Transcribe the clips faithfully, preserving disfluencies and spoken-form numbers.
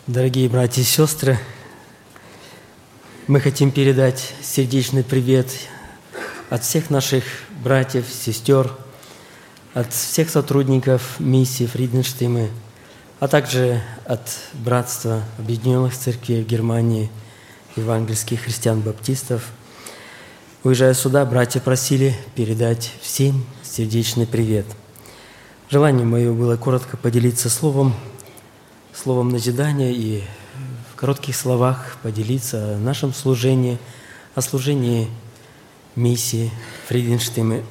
Дорогие братья и сестры, мы хотим передать сердечный привет от всех наших братьев, сестер, от всех сотрудников миссии Фриденштейме, а также от Братства Объединенных Церквей Германии, евангельских христиан-баптистов. Уезжая сюда, братья просили передать всем сердечный привет. Желание мое было коротко поделиться словом, словом назидания и в коротких словах поделиться о нашем служении, о служении миссии Фриденштейме.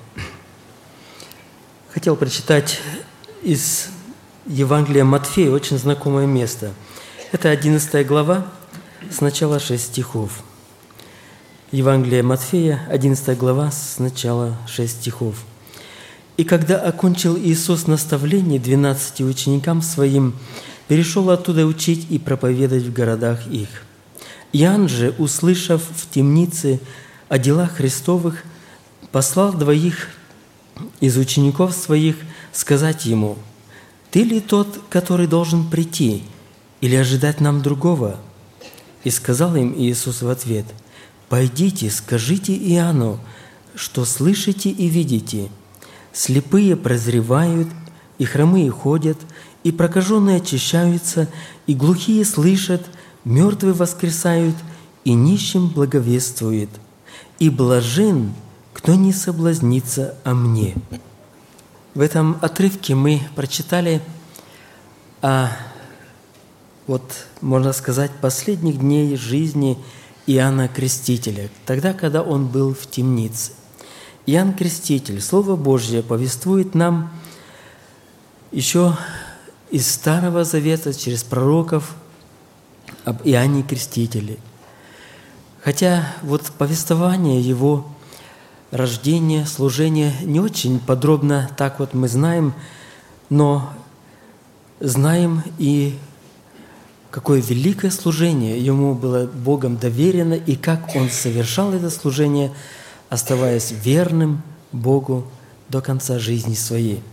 Хотел прочитать из Евангелия Матфея очень знакомое место. Это одиннадцатая глава, сначала шесть стихов. Евангелие Матфея, одиннадцатая глава, сначала шесть стихов. «И когда окончил Иисус наставление двенадцати ученикам Своим, перешел оттуда учить и проповедовать в городах их. Иоанн же, услышав в темнице о делах Христовых, послал двоих из учеников Своих сказать Ему: «Ты ли тот, который должен прийти, или ожидать нам другого?» И сказал им Иисус в ответ: «Пойдите, скажите Иоанну, что слышите и видите. Слепые прозревают, и хромые ходят, и прокаженные очищаются, и глухие слышат, мертвые воскресают, и нищим благовествует. И блажен, кто не соблазнится о мне». В этом отрывке мы прочитали о, вот, можно сказать, последних дней жизни Иоанна Крестителя, тогда, когда он был в темнице. Иоанн Креститель, Слово Божье повествует нам еще из Старого Завета через пророков об Иоанне Крестителе. Хотя вот повествование его рождения, служения не очень подробно так вот мы знаем, но знаем и какое великое служение ему было Богом доверено, и как он совершал это служение, оставаясь верным Богу до конца жизни своей.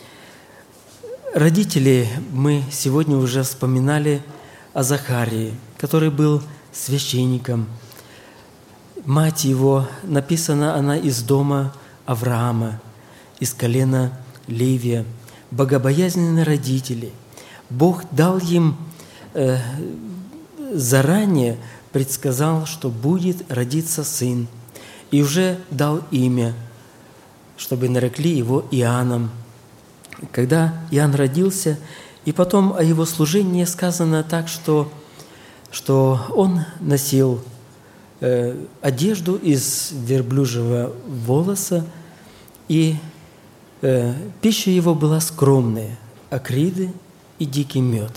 Родители, мы сегодня уже вспоминали о Захарии, который был священником. Мать его, написана она из дома Авраама, из колена Левия, богобоязненные родители. Бог дал им, э, заранее предсказал, что будет родиться сын, и уже дал имя, чтобы нарекли его Иоанном. Когда Иоанн родился, и потом о его служении сказано так, что, что он носил э, одежду из верблюжьего волоса, и э, пища его была скромная – акриды и дикий мед.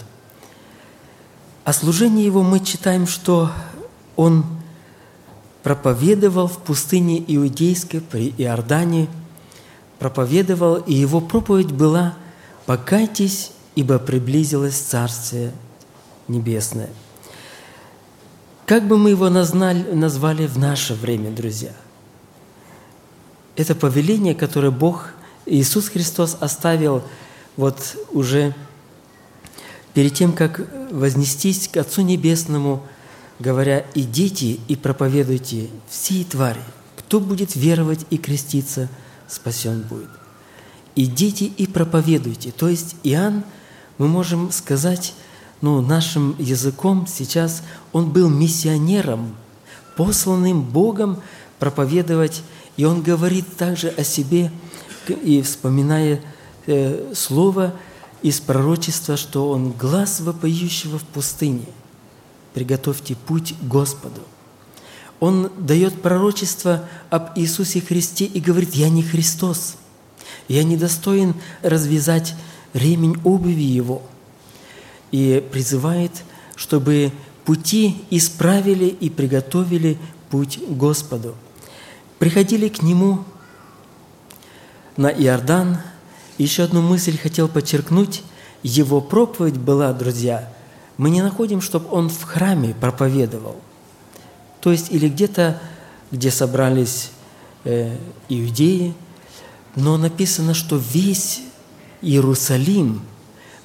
О служении его мы читаем, что он проповедовал в пустыне Иудейской при Иордане, проповедовал, и его проповедь была: «Покайтесь, ибо приблизилось Царствие Небесное». Как бы мы его назвали, назвали в наше время, друзья? Это повеление, которое Бог, Иисус Христос оставил вот уже перед тем, как вознестись к Отцу Небесному, говоря: «Идите и проповедуйте всей твари. Кто будет веровать и креститься, спасен будет». Идите и проповедуйте. То есть Иоанн, мы можем сказать, ну, нашим языком сейчас, он был миссионером, посланным Богом проповедовать. И он говорит также о себе, и вспоминая э, слово из пророчества, что он глас вопиющего в пустыне: «Приготовьте путь Господу». Он дает пророчество об Иисусе Христе и говорит: «Я не Христос, я не достоин развязать ремень обуви Его». И призывает, чтобы пути исправили и приготовили путь Господу. Приходили к Нему на Иордан. Еще одну мысль хотел подчеркнуть. Его проповедь была, друзья, мы не находим, чтобы он в храме проповедовал. То есть или где-то, где собрались э, иудеи, но написано, что весь Иерусалим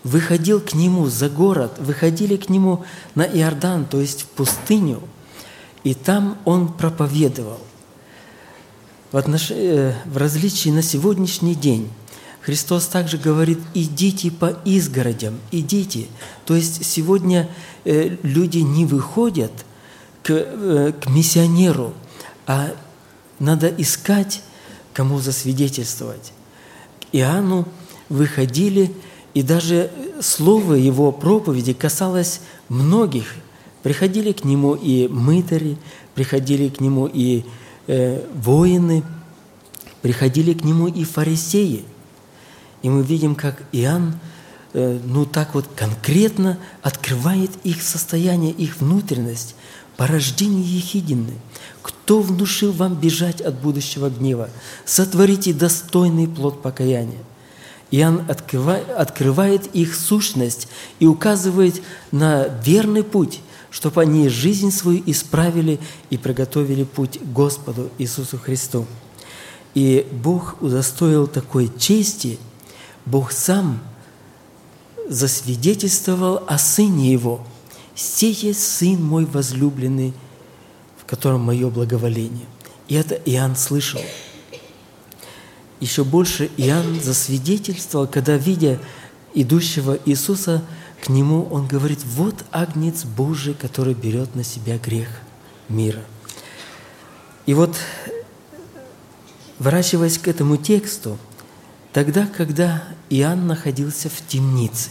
выходил к Нему за город, выходили к Нему на Иордан, то есть в пустыню, и там Он проповедовал. В, отнош... в различии на сегодняшний день Христос также говорит: «Идите по изгородям, идите». То есть сегодня люди не выходят к, к миссионеру, а надо искать, кому засвидетельствовать. К Иоанну выходили, и даже слово его проповеди касалось многих. Приходили к нему и мытари, приходили к нему и э, воины, приходили к нему и фарисеи. И мы видим, как Иоанн, э, ну так вот конкретно открывает их состояние, их внутренность, порождение ехидны. Кто внушил вам бежать от будущего гнева? Сотворите достойный плод покаяния. Иоанн открывает, открывает их сущность и указывает на верный путь, чтобы они жизнь свою исправили и приготовили путь к Господу Иисусу Христу. И Бог удостоил такой чести, Бог сам засвидетельствовал о Сыне Его. «Сей есть Сын мой возлюбленный, в котором мое благоволение». И это Иоанн слышал. Еще больше Иоанн засвидетельствовал, когда, видя идущего Иисуса к Нему, он говорит: «Вот Агнец Божий, который берет на себя грех мира». И вот, ворачиваясь к этому тексту, тогда, когда Иоанн находился в темнице,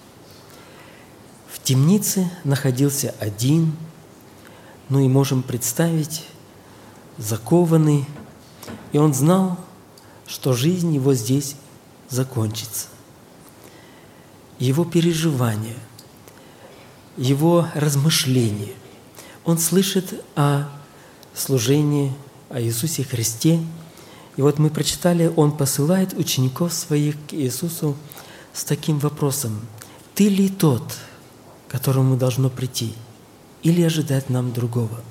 в темнице находился один, ну и можем представить, закованный, и он знал, что жизнь его здесь закончится. Его переживания, его размышления. Он слышит о служении, о Иисусе Христе. И вот мы прочитали, он посылает учеников своих к Иисусу с таким вопросом: «Ты ли тот, к которому должно прийти, или ожидать нам другого?»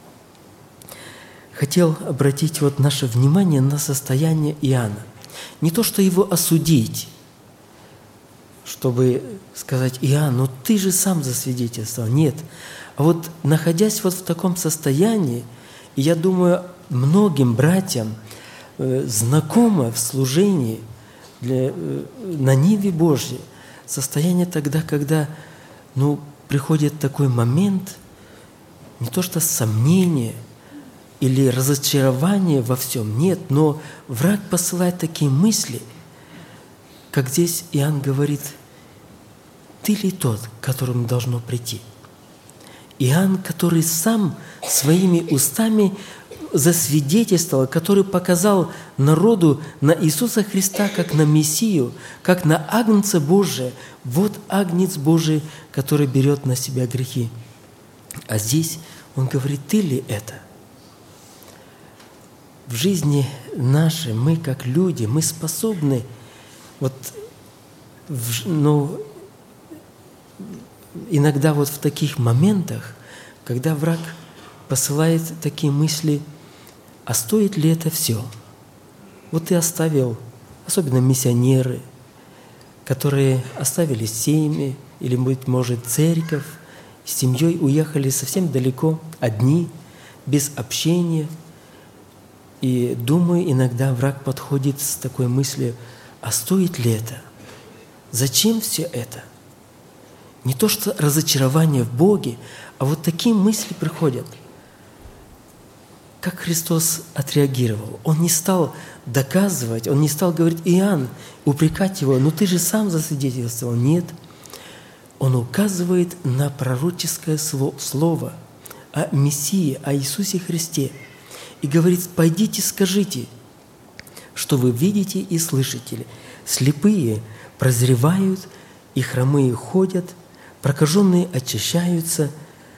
Хотел обратить вот наше внимание на состояние Иоанна. Не то, что его осудить, чтобы сказать: «Иоанн, ну ты же сам засвидетельствовал». Нет. А вот находясь вот в таком состоянии, и я думаю, многим братьям э, знакомо в служении для, э, на ниве Божьей состояние тогда, когда ну, приходит такой момент, не то что сомнение или разочарование во всем, нет, но враг посылает такие мысли, как здесь Иоанн говорит: «Ты ли тот, к которому должно прийти?» Иоанн, который сам своими устами засвидетельствовал, который показал народу на Иисуса Христа как на Мессию, как на Агнца Божия. Вот Агнец Божий, который берет на себя грехи. А здесь он говорит: «Ты ли это?» В жизни нашей мы, как люди, мы способны вот, ну, иногда вот в таких моментах, когда враг посылает такие мысли: а стоит ли это все? Вот ты оставил, особенно миссионеры, которые оставили семьи, или, быть может, церковь, с семьей уехали совсем далеко, одни, без общения. И думаю, иногда враг подходит с такой мыслью: а стоит ли это? Зачем все это? Не то что разочарование в Боге, а вот такие мысли приходят. Как Христос отреагировал? Он не стал доказывать, Он не стал говорить: «Иоанн», упрекать его: «ну ты же сам засвидетельствовал». Нет. Он указывает на пророческое слово о Мессии, о Иисусе Христе. И говорит: «Пойдите, скажите, что вы видите и слышите. Слепые прозревают, и хромые ходят, прокаженные очищаются,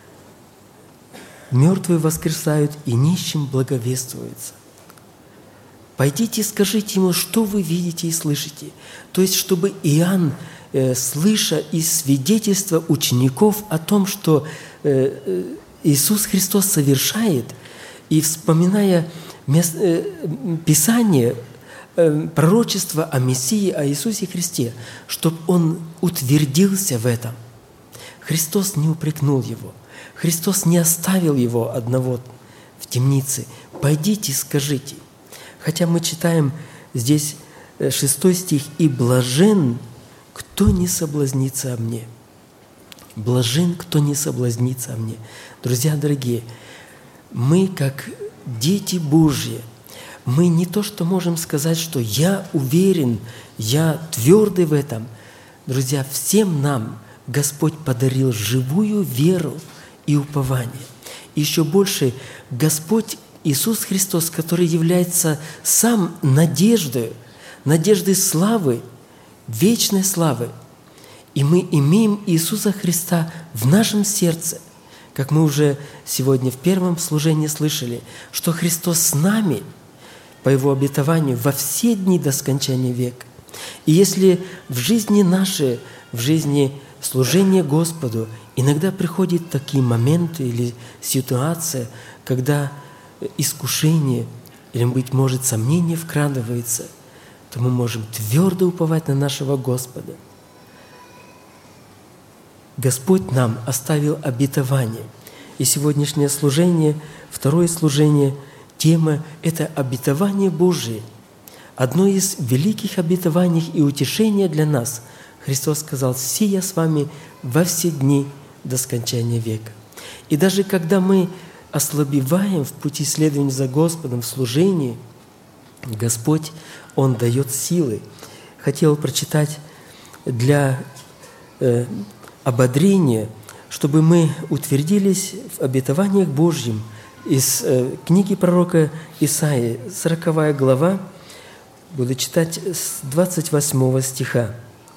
мертвые воскресают, и нищим благовествуется». Пойдите, скажите ему, что вы видите и слышите. То есть, чтобы Иоанн, э, слыша из свидетельства учеников о том, что э, Иисус Христос совершает, и вспоминая мест, э, Писание э, пророчество о Мессии, о Иисусе Христе, чтобы он утвердился в этом. Христос не упрекнул его. Христос не оставил его одного в темнице. «Пойдите, скажите». Хотя мы читаем здесь шестой стих, «И блажен, кто не соблазнится о мне». Блажен, кто не соблазнится о мне. Друзья дорогие, мы, как дети Божьи, мы не то, что можем сказать, что я уверен, я твердый в этом. Друзья, всем нам Господь подарил живую веру и упование. И еще больше, Господь Иисус Христос, который является сам надеждой, надеждой славы, вечной славы. И мы имеем Иисуса Христа в нашем сердце, как мы уже сегодня в первом служении слышали, что Христос с нами по Его обетованию во все дни до скончания века. И если в жизни нашей, в жизни служения Господу иногда приходят такие моменты или ситуация, когда искушение или, быть может, сомнение вкрадывается, то мы можем твердо уповать на нашего Господа. Господь нам оставил обетование. И сегодняшнее служение, второе служение, тема – это обетование Божие. Одно из великих обетований и утешения для нас. Христос сказал: «Се я с вами во все дни до скончания века». И даже когда мы ослабеваем в пути следования за Господом, в служении, Господь, Он дает силы. Хотел прочитать для э, ободрения, чтобы мы утвердились в обетованиях Божьим из э, книги пророка Исаии, сороковая глава, буду читать с двадцать восьмого стиха.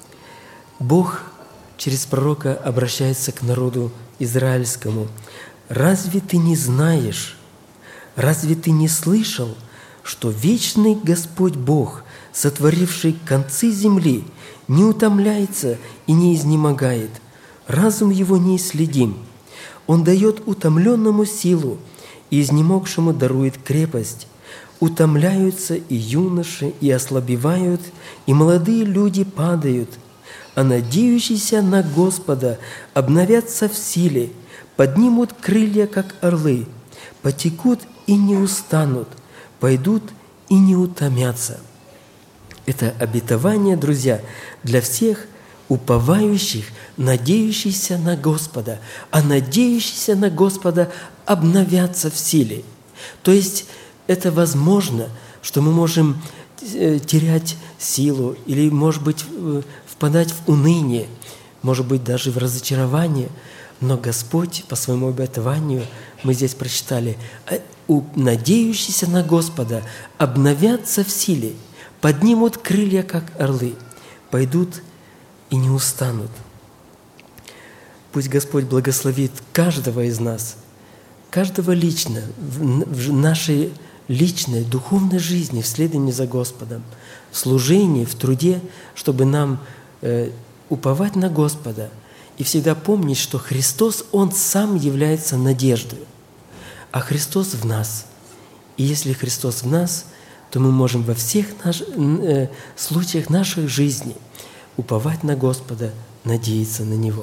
Бог через пророка обращается к народу израильскому. «Разве ты не знаешь, разве ты не слышал, что вечный Господь Бог, сотворивший концы земли, не утомляется и не изнемогает? Разум его неисследим. Он дает утомленному силу, и изнемогшему дарует крепость. Утомляются и юноши, и ослабевают, и молодые люди падают, а надеющиеся на Господа обновятся в силе, поднимут крылья, как орлы, потекут и не устанут, пойдут и не утомятся». Это обетование, друзья, для всех уповающих, надеющихся на Господа, а надеющиеся на Господа обновятся в силе. То есть это возможно, что мы можем терять силу или, может быть, впадать в уныние, может быть, даже в разочарование, но Господь по своему обетованию, мы здесь прочитали, надеющиеся на Господа обновятся в силе, поднимут крылья, как орлы, пойдут и не устанут. Пусть Господь благословит каждого из нас, каждого лично, в нашей личной, духовной жизни, в следовании за Господом, в служении, в труде, чтобы нам э, уповать на Господа и всегда помнить, что Христос, Он сам является надеждой, а Христос в нас. И если Христос в нас, то мы можем во всех наш, э, случаях нашей жизни уповать на Господа, надеяться на Него.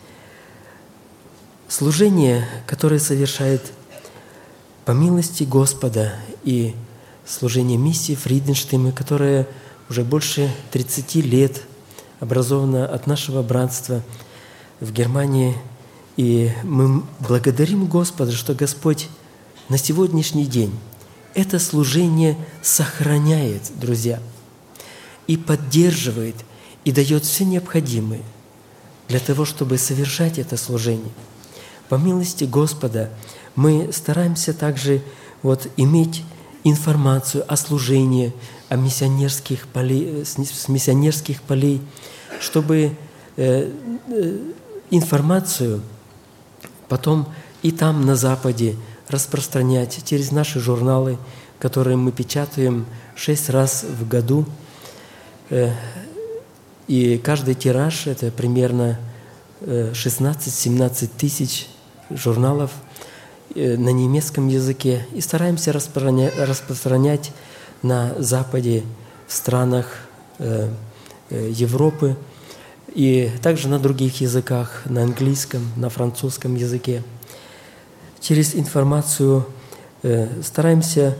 Служение, которое совершает по милости Господа, и служение миссии Фриденштейна, которое уже больше тридцати лет образовано от нашего братства в Германии. И мы благодарим Господа, что Господь на сегодняшний день это служение сохраняет, друзья, и поддерживает, и дает все необходимое для того, чтобы совершать это служение. По милости Господа мы стараемся также вот иметь информацию о служении, о миссионерских полей, с миссионерских полей, чтобы э, э, информацию потом и там, на Западе, распространять через наши журналы, которые мы печатаем шесть раз в году. Э, и каждый тираж – это примерно шестнадцать-семнадцать тысяч журналов на немецком языке, и стараемся распространять, распространять на Западе странах Европы и также на других языках, на английском, на французском языке. Через информацию стараемся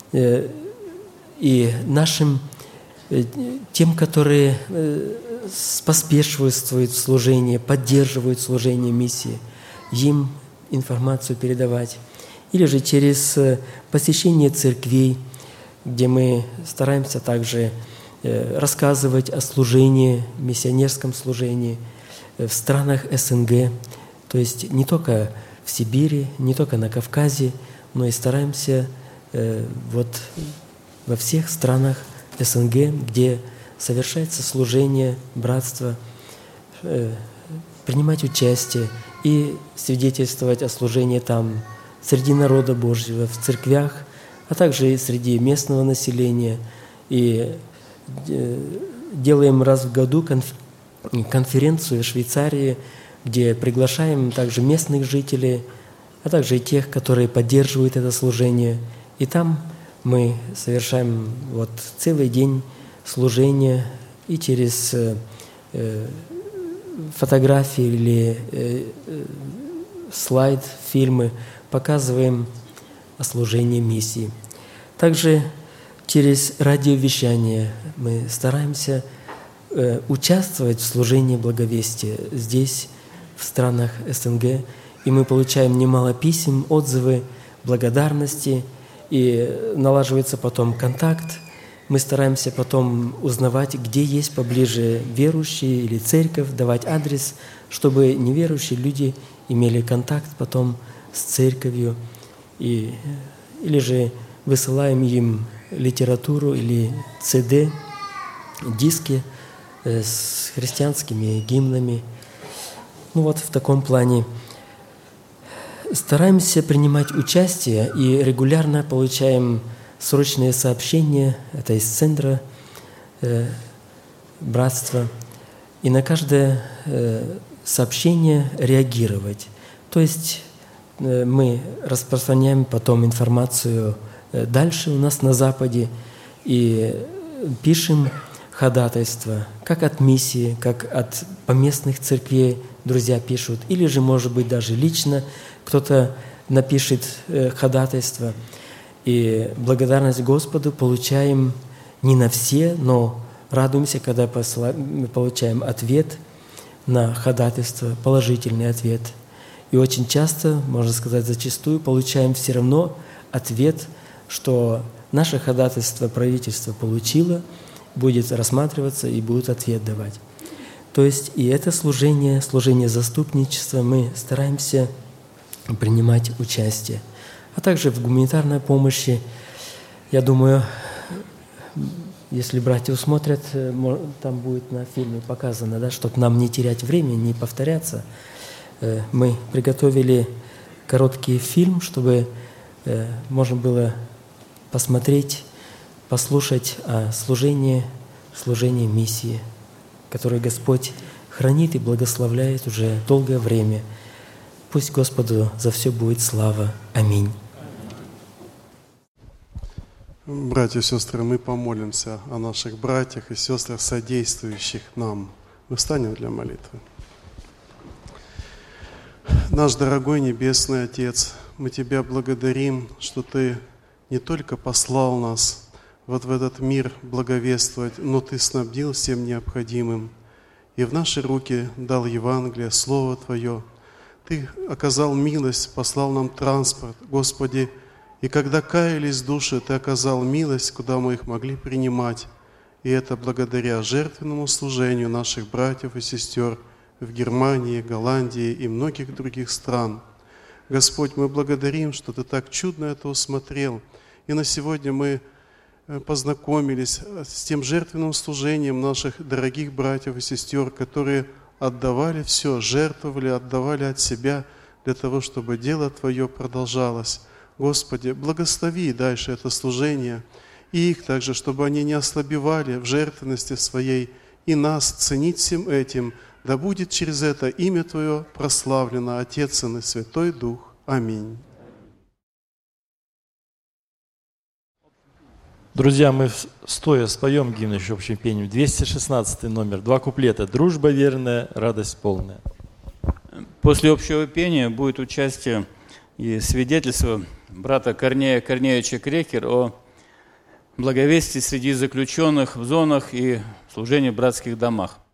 и нашим, тем, которые поспешствуют в служении, поддерживают служение миссии, им информацию передавать. Или же через посещение церквей, где мы стараемся также рассказывать о служении, миссионерском служении в странах СНГ, то есть не только в Сибири, не только на Кавказе, но и стараемся вот во всех странах СНГ, где совершается служение, братство, принимать участие и свидетельствовать о служении там, среди народа Божьего, в церквях, а также и среди местного населения. И делаем раз в году конференцию в Швейцарии, где приглашаем также местных жителей, а также и тех, которые поддерживают это служение. И там мы совершаем вот целый день служения и через фотографии или слайд, фильмы показываем о служении миссии. Также через радиовещание мы стараемся э, участвовать в служении благовестия здесь, в странах СНГ, и мы получаем немало писем, отзывы, благодарности, и налаживается потом контакт. Мы стараемся потом узнавать, где есть поближе верующие или церковь, давать адрес, чтобы неверующие люди имели контакт потом с церковью, и, или же высылаем им литературу или си ди, диски с христианскими гимнами. Ну вот в таком плане. Стараемся принимать участие и регулярно получаем срочные сообщения, это из центра э, братства, и на каждое э, сообщение реагировать. То есть э, мы распространяем потом информацию э, дальше у нас на Западе и пишем ходатайство, как от миссии, как от поместных церквей друзья пишут, или же, может быть, даже лично кто-то напишет э, ходатайство. И благодарность Господу получаем не на все, но радуемся, когда мы получаем ответ на ходатайство, положительный ответ. И очень часто, можно сказать, зачастую получаем все равно ответ, что наше ходатайство правительство получило, будет рассматриваться и будет ответ давать. То есть и это служение, служение заступничества, мы стараемся принимать участие. А также в гуманитарной помощи, я думаю, если братья усмотрят, там будет на фильме показано, да, чтобы нам не терять время, не повторяться. Мы приготовили короткий фильм, чтобы можно было посмотреть, послушать о служении, служении миссии, которое Господь хранит и благословляет уже долгое время. Пусть Господу за все будет слава. Аминь. Братья и сестры, мы помолимся о наших братьях и сестрах, содействующих нам. Мы встанем для молитвы. Наш дорогой Небесный Отец, мы Тебя благодарим, что Ты не только послал нас вот в этот мир благовествовать, но Ты снабдил всем необходимым. И в наши руки дал Евангелие, Слово Твое. Ты оказал милость, послал нам транспорт, Господи, и когда каялись души, Ты оказал милость, куда мы их могли принимать. И это благодаря жертвенному служению наших братьев и сестер в Германии, Голландии и многих других стран. Господь, мы благодарим, что Ты так чудно это усмотрел. И на сегодня мы познакомились с тем жертвенным служением наших дорогих братьев и сестер, которые отдавали все, жертвовали, отдавали от себя для того, чтобы дело Твое продолжалось. Господи, благослови дальше это служение, и их также, чтобы они не ослабевали в жертвенности своей, и нас ценить всем этим. Да будет через это имя Твое прославлено, Отец, Сын и Святой Дух. Аминь. Друзья, мы стоя споем гимн еще общим пением. двести шестнадцатый номер, два куплета. «Дружба верная, радость полная». После общего пения будет участие и свидетельство брата Корнея Корнеевича Крекер о благовестии среди заключенных в зонах и служении в братских домах.